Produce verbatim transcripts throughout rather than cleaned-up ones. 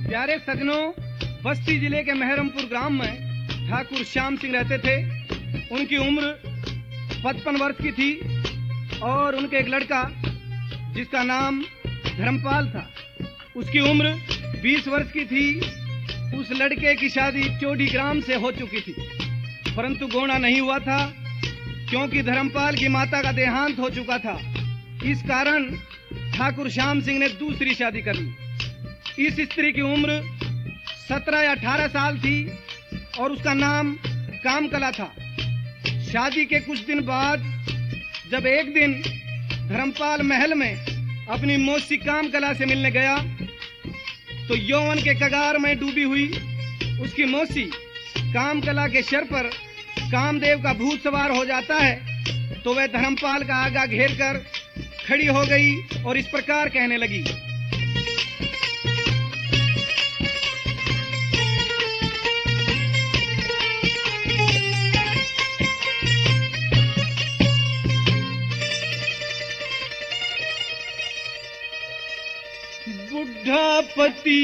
प्यारे सजनों, बस्ती जिले के मेहरमपुर ग्राम में ठाकुर श्याम सिंह रहते थे। उनकी उम्र पचपन वर्ष की थी और उनके एक लड़का जिसका नाम धर्मपाल था, उसकी उम्र बीस वर्ष की थी। उस लड़के की शादी चौड़ी ग्राम से हो चुकी थी, परंतु गोना नहीं हुआ था क्योंकि धर्मपाल की माता का देहांत हो चुका था। इस कारण ठाकुर श्याम सिंह ने दूसरी शादी कर ली। इस स्त्री की उम्र सत्रह या अठारह साल थी और उसका नाम कामकला था। शादी के कुछ दिन बाद जब एक दिन धर्मपाल महल में अपनी मौसी कामकला से मिलने गया तो यौवन के कगार में डूबी हुई उसकी मौसी कामकला के सिर पर कामदेव का भूत सवार हो जाता है तो वह धर्मपाल का आगा घेर कर खड़ी हो गई और इस प्रकार कहने लगी। बुढ़ा पति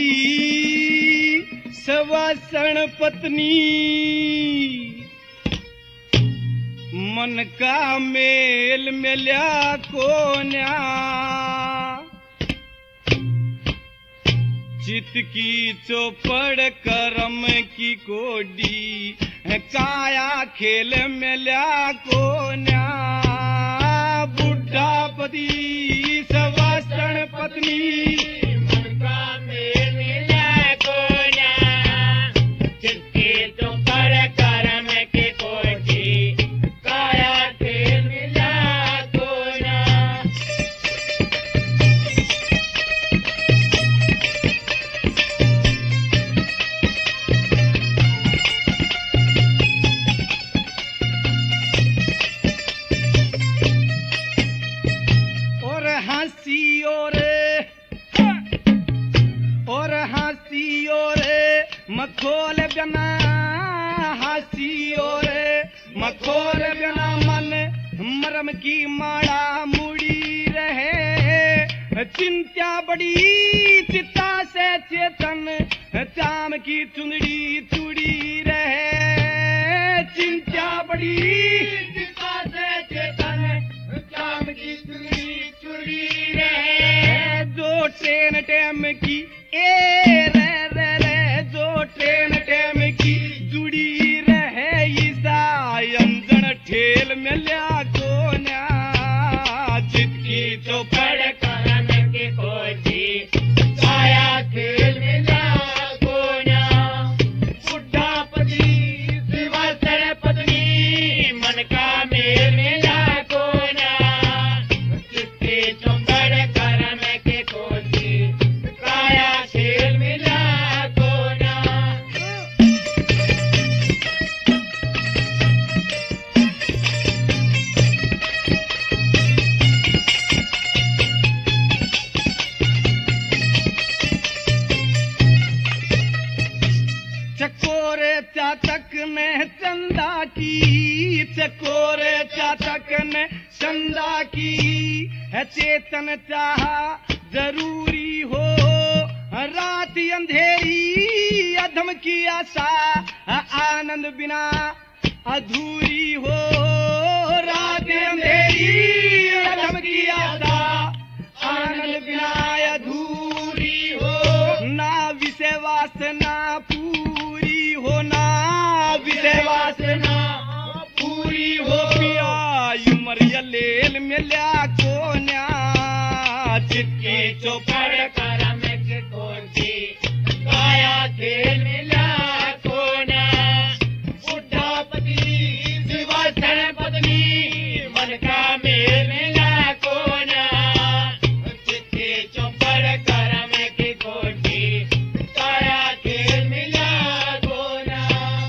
सवासण पत्नी, मन का मेल मिल्या कोन्या, चित की चौपड़ करम की कोडी, काया खेल मिल्या कोन्या। बुढ़ा पति सवासण पत्नी, मन का मेल मिल्या कोन्या, चित की चौपड़ करम की कोडी, काया खेल मिल्या कोन्या। और हंसी और और हंसी और मखोल बना, हंसी और मखोल बना, मन मरम की माड़ा मुड़ी रहे। चिंता बड़ी चिता से चेतन, चाम की चुंदड़ी चुड़ी रहे। चिंता बड़ी चिता से चेतन, चाम की चुड़ी चुड़ी रहे। जो ट्रेन टेम की ए रे रे रे, जो ट्रेन टेम की जुड़ी रहे। ईसा अंजन ठेल मिल्या कोन्या, चित की चौपड़ करम की कोडी, काया खेल मिल्या कोन्या। बुढ़ा पति सवासण पत्नी, मन का मेल मिल्या कोन्या, चित की चौपड़ करम की कोडी, काया खेल मिल्या कोन्या। चकोरे चातक ने चंदा की, चकोरे चातक ने चंदा की, है चेतन चाहा जरूरी हो। रात अंधेरी अधम की आशा, आनंद बिना अधूरी हो। रात अंधेरी अधम की आशा, आनंद बिना अधूरी हो। ना विषय वासना पूरी हो, ना विषय वासना पूरी हो। पिया उमर लेल मिल्या कोन्या, चित की चौपड़ करम की कोडी, काया खेल मिल्या कोन्या। बुढ़ा पति सवासण पत्नी, मन का मेल मिल्या कोन्या, चित की चौपड़ करम की कोडी, काया खेल मिल्या कोन्या।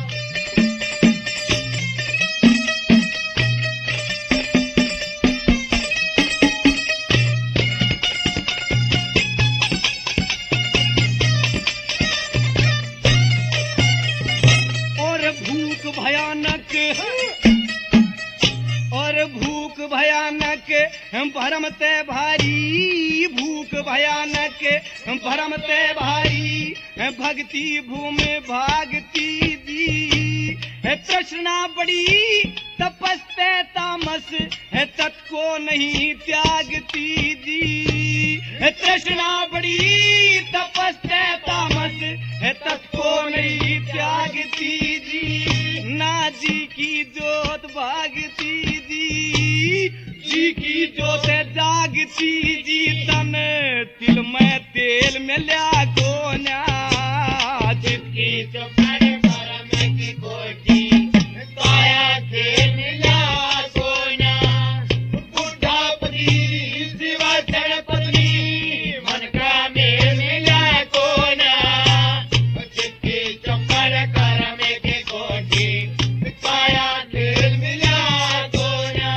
और भूख भयानक, और भूख भयानक भरम ते भारी, भूख भयानक भरम ते भारी। भक्ति भूमि भागती जी। तृष्णा बड़ी तपस्ते तामस तत्को नहीं त्यागती जी। तृष्णा बड़ी तपस्ते तामस तत्को नहीं त्यागती जी। ना जी की जोत भागती जी, जी की जोत जागती जी। तन तिल में तेल मिला को न्या, जिसकी जो कर परम की कोटी काया तेल मिला को न्या। बुढ़ा पति शिवाचरण पत्नी मन का मेल मिला को न्या, जिसकी जो कर करम की कोटी काया तेल मिला को न्या।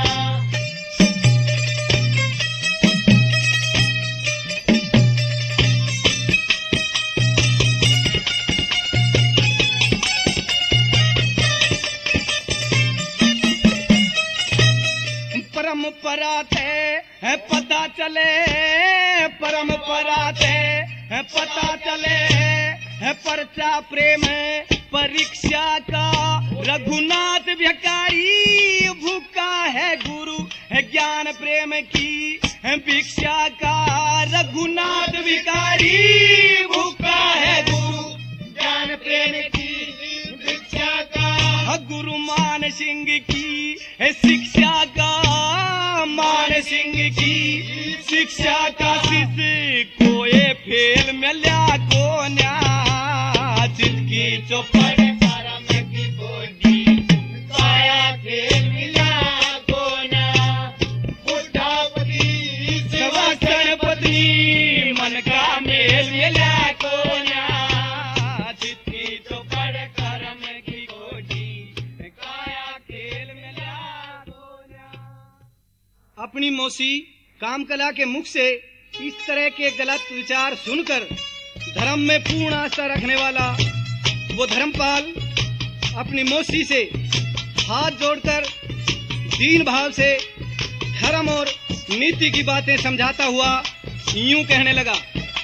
परंपरा थे पता चले, परंपरा थे पता चले। परचा प्रेम परीक्षा का रघुनाथ भिखारी भूखा है गुरु ज्ञान प्रेम की भिक्षा का। रघुनाथ भिखारी भूखा है गुरु ज्ञान प्रेम की भिक्षा का। गुरु मान सिंह की शिक्षा का, मान सिंह की शिक्षा का। शिष्य को ये फेल मिला को न्या, जिसकी चौपड़ परम की कोटी काया खेल मिला को न्या। बुढ़ा पति शिवाचरण पत्नी मन का मेल मिला को न्या, जिसकी चौपड़ परम की कोटी काया खेल मिला को न्या। अपनी मौसी कामकला के मुख से इस तरह के गलत विचार सुनकर धर्म में पूर्ण आस्था रखने वाला वो धर्मपाल अपनी मौसी से हाथ जोड़कर दीन भाव से धर्म और नीति की बातें समझाता हुआ यूं कहने लगा।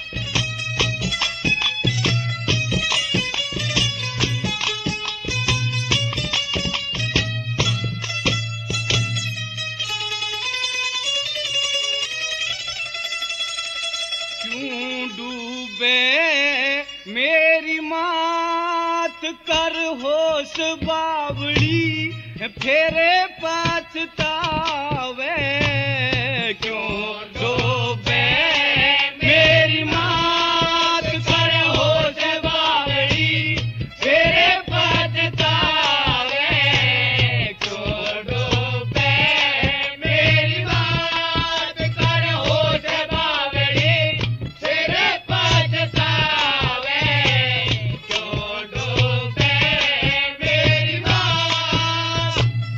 क्यों डूबे मेरी मात कर होश बावड़ी, फेरे पछतावे। क्यों डूबे मेरी मात कर होश बावड़ी, फेरे पछतावे। क्यों डूबे मेरी मात कर होश बावड़ी, फेरे पछतावे। क्यों डूबे मेरी मात।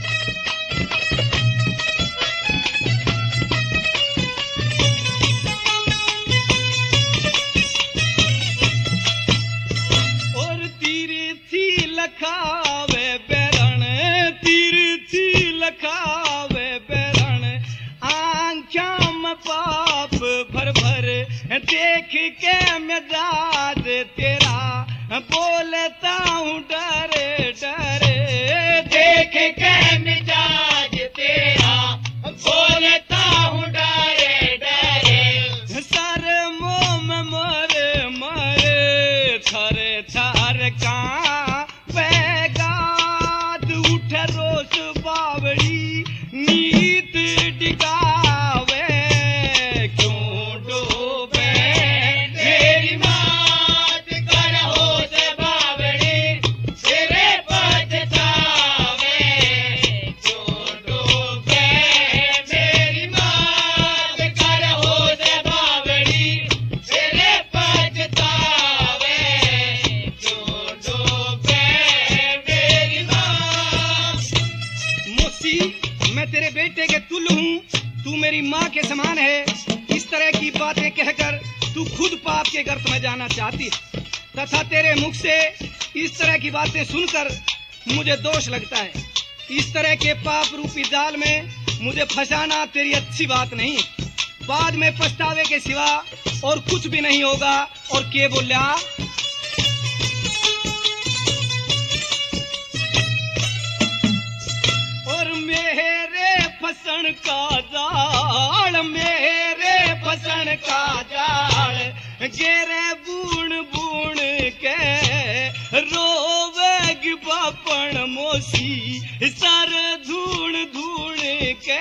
और तिरछी लखावे बैरण, तिरछी लखावे बैरण। आँखों में पाप भर भर देख के मिजाज तेरा, बोलता हूँ डरे डरे। देख के मिजाज तेरा, बोलता हूँ डरे डरे। सर मुँह में मरे मरे, थर थर का पैगाद उठ रोस बावड़ी, नीत डिगावे। क्यों डूबे मेरी मात कर होश बावड़ी, तेरे पछतावे। क्यों डूबे मेरी मात कर होश बावड़ी, तेरे पछतावे। क्यों डूबे मेरी मात। मौसी, मैं तेरे बेटे के तुल्य हूँ, तू मेरी माँ के समान है। इस तरह की बातें कहकर तू खुद पाप के गर्त में जाना चाहती है, तथा तेरे मुख से इस तरह की बातें सुनकर मुझे दोष लगता है। इस तरह के पाप रूपी जाल में मुझे फंसाना तेरी अच्छी बात नहीं। बाद में पछतावे के सिवा और कुछ भी नहीं होगा। और के बोला फसन का जाल, मेरे फसन का जाल, गेरे बूण बूण के रोवेगी बापन मोसी, सर धूण धूण के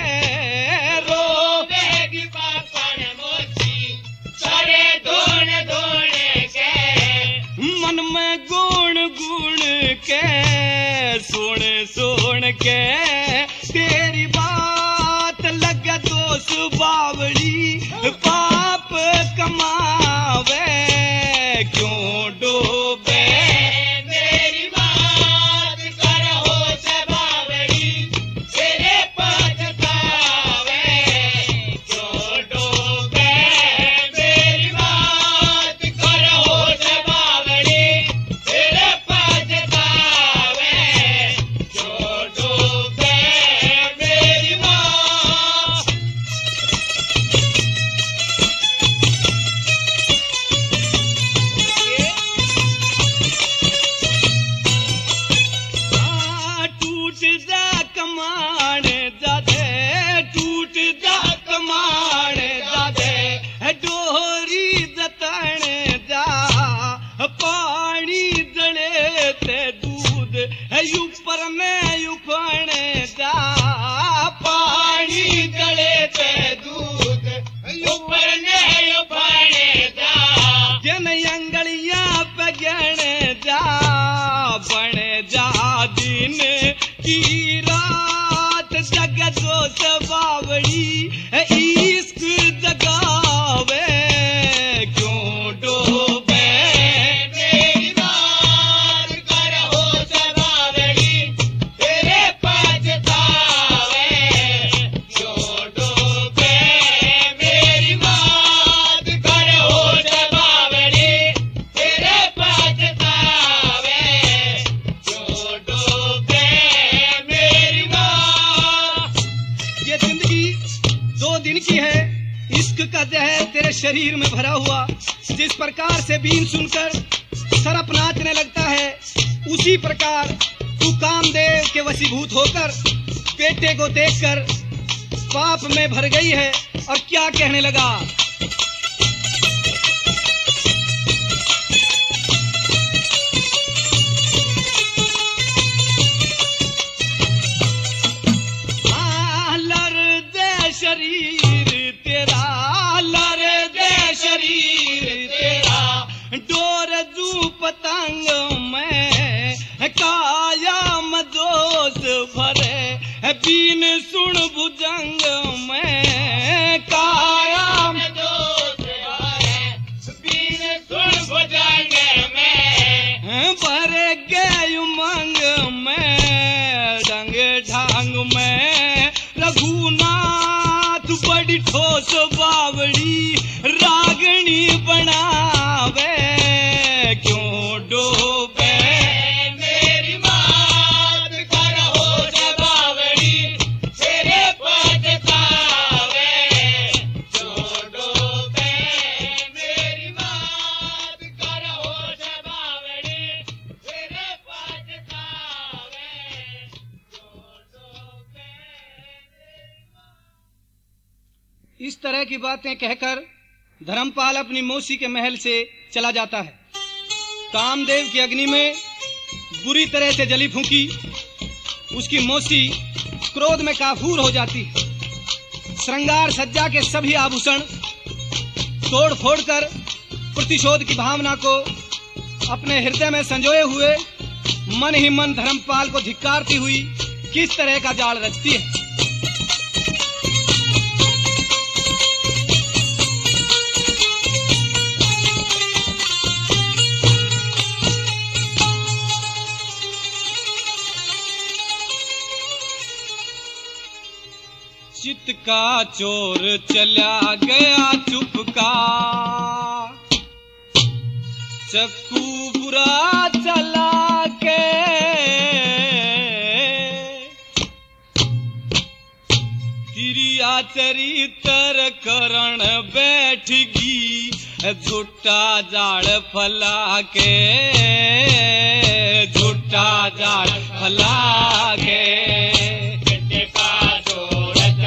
रोवेगी बापन मोसी, सरे धूण धूण के, मन में गुण गुण के, सुन सुन के तेरी बात लगे दोष बावड़ी, पाप कमावे क्यों डूबे, मेरी बात करो से बावड़ी, तेरे पछतावे क्यों डूबे, मेरी बात करो से बावड़ी, तेरे पछतावे क्यों डूबे, मेरी बात। टूट जा कमान जादे, टूट जा कमान जादे, डोरी जतन जा, पानी जले ते दूध ऊपर में उफण जा, पानी जले ते दूध ऊपर में उफण जा, जन अंगलियां पगण जा, बन जा दिन की रात, जग दोष बावड़ी इश्क जगावे क्यों डूबे, मेरी बात करो से बावड़ी, तेरे पछतावे क्यों डूबे, मेरी बात करो से बावड़ी, तेरे पछतावे क्यों डूबे, मेरी बात। ये जिंदगी दो दिन की है, इश्क का जहर तेरे शरीर में भरा हुआ, जिस प्रकार से बीन सुनकर सरप नाचने लगता है, उसी प्रकार तू कामदेव के वशीभूत होकर बेटे को देखकर पाप में भर गई है और क्या कहने लगा। आ, लर दे शरीर तेरा, लर दे शरीर तेरा, डोर जू पतंग में काया मदोस भरे, बीन सुन भुजंग में काया मदोस भरे, बीन सुन भुजंग में, भरे गए उमंग में, रंग ढंग में रघुनाथ बड़ी ठोस बावड़ी, रागणी बनावे क्यों डूबे, मेरी बात करो से बावड़ी, तेरे पछतावे क्यों डूबे, मेरी बात करो से बावड़ी, तेरे पछतावे क्यों डूबे। इस तरह की बातें कहकर धर्मपाल अपनी मौसी के महल से चला जाता है। कामदेव की अग्नि में बुरी तरह से जली फूंकी उसकी मौसी क्रोध में काफूर हो जाती है। श्रृंगार सज्जा के सभी आभूषण तोड़ फोड़ कर प्रतिशोध की भावना को अपने हृदय में संजोए हुए मन ही मन धर्मपाल को धिक्कारती हुई किस तरह का जाल रचती है। चित का चोर चला गया चुपका, चक्कू बुरा चला के, तिरिया चरित्र करण बैठगी, झूठा जाड़ फला के, झूठा जाड़ फला के, चित का चोर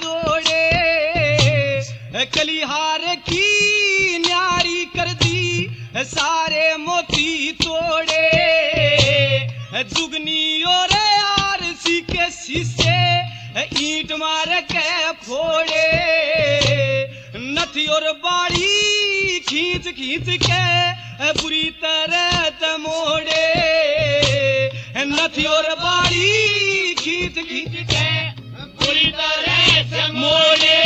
जोड़े, कलिहार की न्यारी कर दी सारे मोती तोड़े, जुगनी और आरसी के शीशे ईंट मार के फोड़े, नथी और बाड़ी खींच खींच के बुरी तरह मोड़े, नथी और बाड़ी खींच खींच के बुरी तरह मोड़े,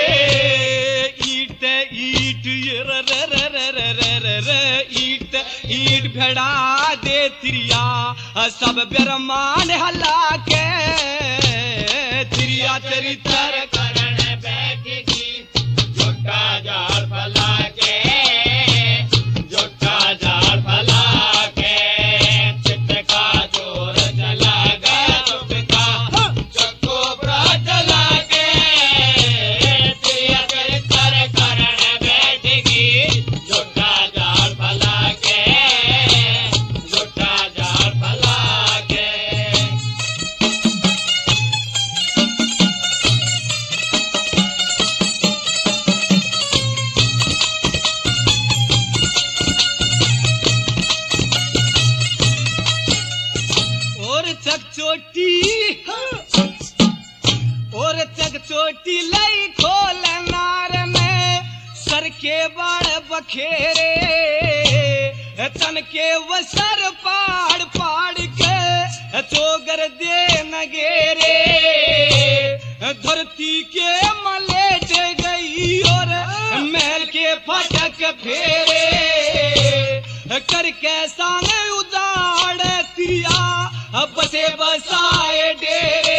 ईट ईट ये र र र र र र र र ईट ईट भेड़ा दे तिरिया सब बेरमान हल्ला के, तिरिया चरित्र करण बैठेगी झुट्टा जाल फला के, झुट्टा जाल फला के, चित्त का जोर चला गया चुपका चक्को ब्रा चला के, तिरिया चरित्र करण बैठेगी झुट्टा जाल फला के, झुट्टा जाल फला के। और चकचोटी और चकचोटी लई खोल नार में सर के बाड़ बखेरे, तन के वो सर पाड़ पाड़ के चोगर दे नगेरे, धरती के मलेट गई और महल के फटक फेरे, करके सांग उजाड़ तिरिया बसे बसाए डेरे,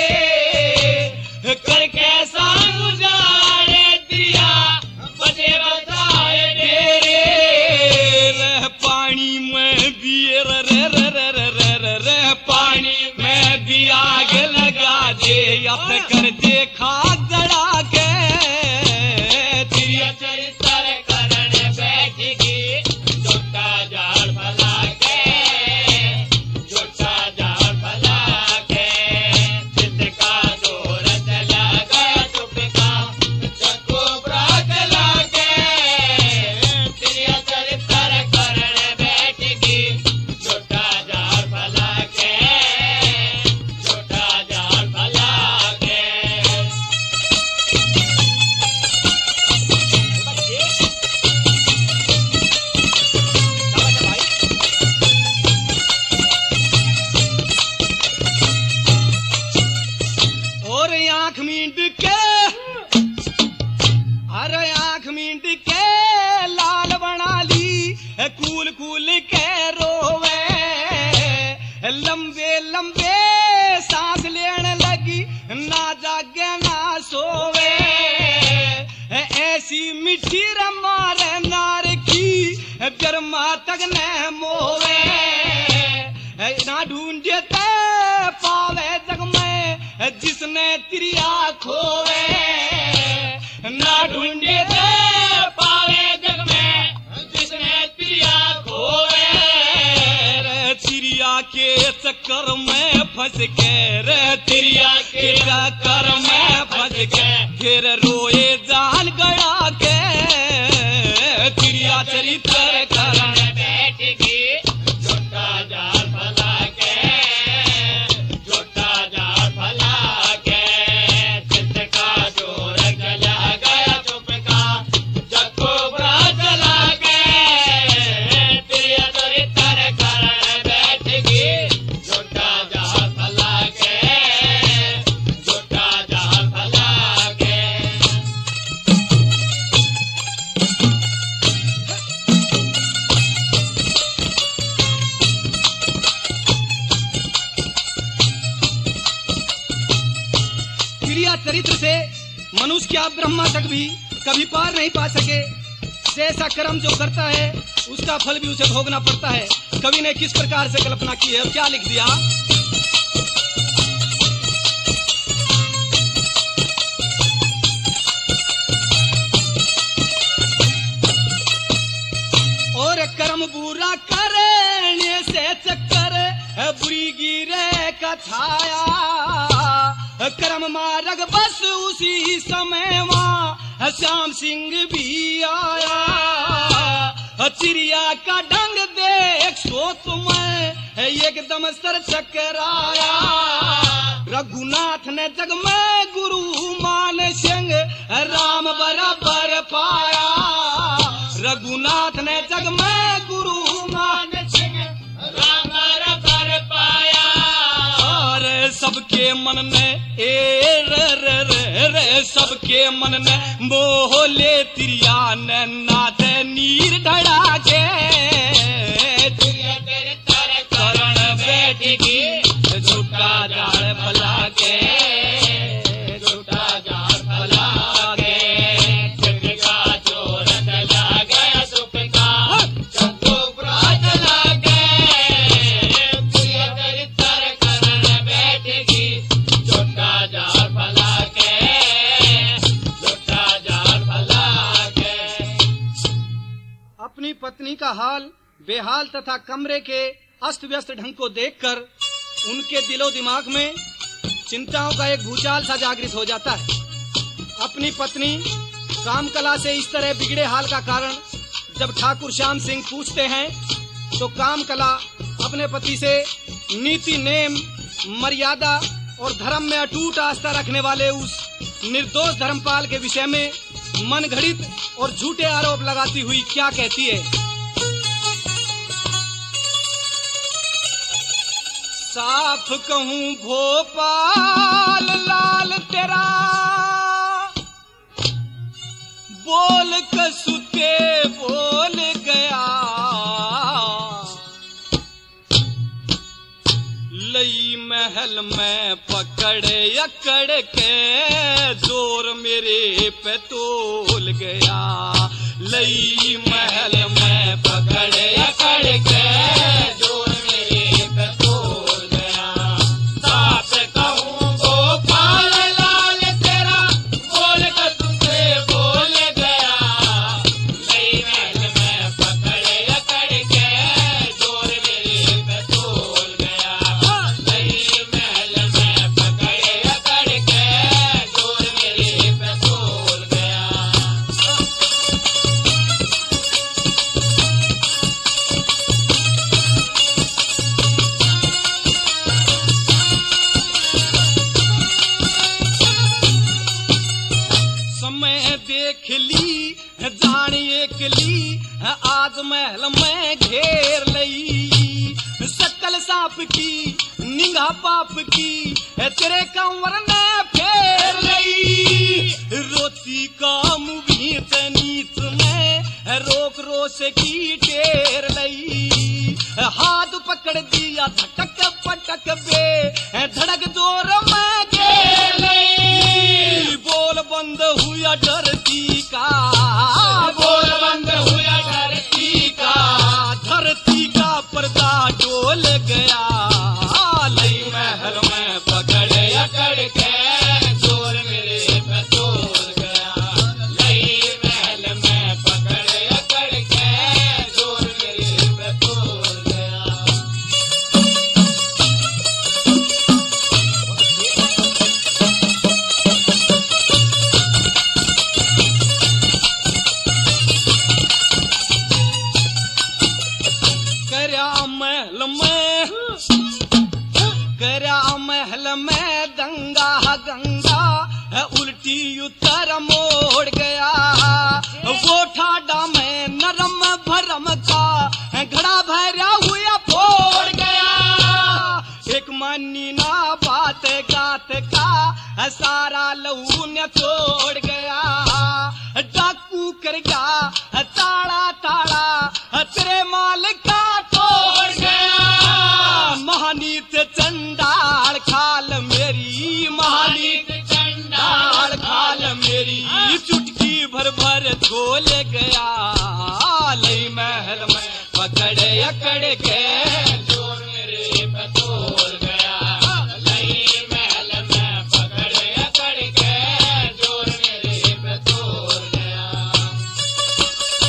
करके सांग उजाड़ तिरिया बसे बसाए डेरे, रह पानी में भी र र र र र र र र पानी में भी आग लगा दे, अब कर देखा जड़ा के, तिरिया चरित्र करण बैठेगी झुट्टा जाल फला के, झुट्टा जाल फला के, चित्त का जोर चला गया चुपका चक्को ब्रा चला के, तिरिया चरित्र करण बैठेगी झुट्टा जाल फला के, झुट्टा जाल फला के। और आंख मींड के अरे आंख मींड के लाल बना ली, कूल कूल के रोवे, लंबे लंबे सांस लेने लगी ना जागे ना सोवे, ऐसी मिठी रमार नार की गरमा तक न मोवे, ना ढूंढे ते पावे जग में जिसने तिरिया खोवे, ना ढूंढे ते पावे जग में जिसने तिरिया खोवे, रे तिरिया के चक्कर में फंस के, रे तिरिया के चक्कर में फंस के, फिर रोए जान गया के, तिरिया चरित्र करण बैठेगी झुट्टा जाल फला के, झुट्टा जाल फला के, चित्त का जोर चला गया चुपका चक्को ब्रा चला के, तिरिया चरित्र करण बैठेगी झुट्टा जाल फला के, झुट्टा जाल फला के। क्रिया चरित्र से मनुष्य क्या ब्रह्मा तक भी कभी पार नहीं पा सके, जैसा कर्म जो करता है उसका फल भी उसे भोगना पड़ता है। कवि ने किस प्रकार से कल्पना की है और क्या लिख दिया, और कर्म बुरा करने से चक्कर बुरी गिरे का छाया, करम मारग बस उसी समय वहाँ श्याम सिंह भी आया। चिड़िया का ढंग देख सोच में एकदम सर चकराया। रघुनाथ ने जग में गुरु मान सिंह राम बराबर पाया। रघुनाथ ने जग में गुरु मान सिंह राम बराबर पाया। और सबके मन ने ए रे रे रे रे सबके मन ने मोहले तिरिया ने नाथ नीर ढड़ा के तेरे तर करण बैठगी झूठा जाल भला के झूठा जाल भला के। सुख का चोर चला गया सुख का चंदू ब्राज लागे। तेरे तर करण बैठगी झूठा जाल भला के झूठा जाल भला के। अपनी पत्नी का हाल बेहाल तथा कमरे के अस्त व्यस्त ढंग को देखकर उनके दिलो दिमाग में चिंताओं का एक भूचाल सा जागृत हो जाता है। अपनी पत्नी कामकला से इस तरह बिगड़े हाल का कारण जब ठाकुर श्याम सिंह पूछते हैं तो कामकला अपने पति से नीति नेम मर्यादा और धर्म में अटूट आस्था रखने वाले उस निर्दोष धर्मपाल के विषय में मन घड़ित और झूठे आरोप लगाती हुई क्या कहती है। साफ कहूं भोपाल लाल तेरा बोल कसुते बोल गया। लई महल में पकड़े अकड़ के जोर मेरे पे तोल गया। लई महल में पकड़े अकड़ के जोर मेरे पे तोल गया। साफ कहूं गोपाल लाल तेरा बोल कसुते बोल गया। लई महल में पकड़े अकड़ के जोर मेरे पे तोल गया। लई महल में पकड़े अकड़ के जोर मेरे पे तोल गया। समय देख ली जान एक ली आज महल में घेर लई। सकल सांप की निगाह पाप की तेरे कंवर ने फेर लई। रोती काम भी नीच में रोक रोस की टेर लई। हाथ पकड़ दिया धटक पटक बे धड़क जोर में घेर लई। बोल बंद हुआ डरती का बोल बंद हुआ धरती का धरती का पर्दा डोल गया। लई महल में पकड़े अकड़ के जोर मेरे पे तोल गया। लई महल में पकड़े अकड़ के जोर मेरे पे तोल गया। करया महल में करया महल में दंगा गंगा उल्टी उत्तर मोड़ गया। वो ठाडा में नरम भरम का घड़ा भरा हुआ फोड़ गया। एक मानी ना बात गात का सारा लहू ने छोड़ गया। डाकू कर गया ताड़ा ताड़ा तेरे माल का तोड़ गया। महानीत चंडाल खाल मेरी महानीत चंडाल खाल मेरी चुटकी भर भर झोल गया। लई महल में पकड़े अकड़ के जोर मेरे पे तोल गया। लई महल में पकड़े अकड़ के जोर मेरे पे तोल गया।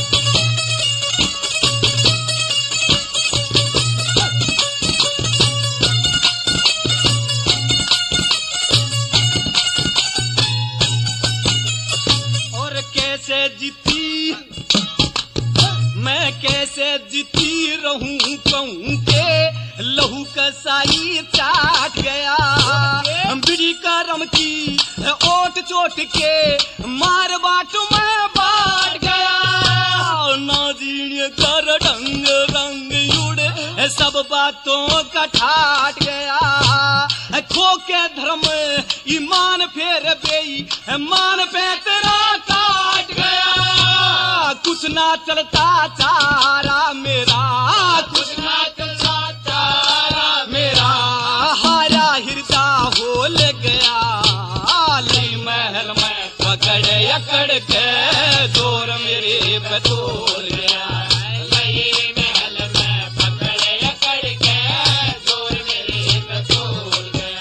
कैसे जीती मैं कैसे जीती रहूं कहूं के लहू कसाई चाट गया बिड़ी करम की ओट चोट के मार बाट में बाट गया नाजीण कर ढंग रंग उड़ सब बातों का ठाट गया खो के धर्म ईमान फेर बेई मान पे तेरा काट गया कुछ ना चलता चारा मेरा कुछ ना चलता चारा मेरा हारा हिरदा हो ले गया लई महल में पकड़ अकड़ के जोर मेरे पे तोड़ गया लई महल में पकड़ अकड़ के जोर मेरे पे तोड़ गया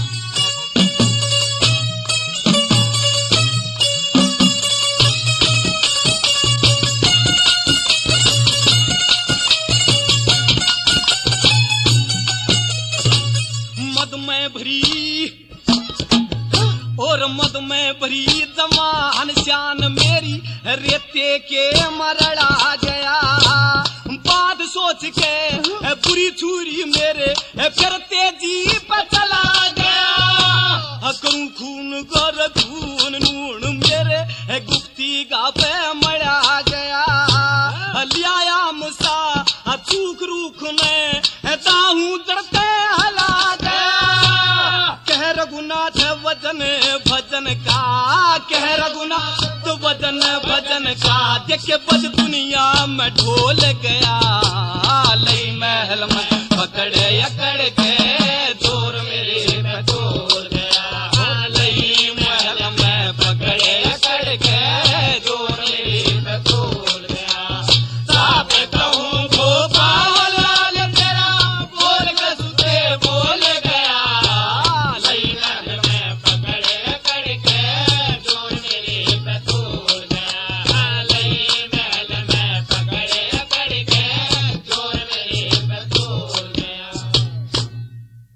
मद में भरी और मद में भरी जमान शान मेरी रेते के मरड़ा गया बात सोच के बुरी छुरी मेरे फिर तेजी पर चला गया करूं खून कर खून नून मेरे गुप्ती गा पे मरा गया लिया मुसा चूक रूख में दाहू जड़ते हला गया कह रघुनाथ वजन भजन का कह रघुनाथ वजन भजन का देखे बज दुनिया में ढोल गया लई महल में पकड़े अकड़ के जोर मेरे पे तोड़ गया लई महल में पकड़े अकड़ के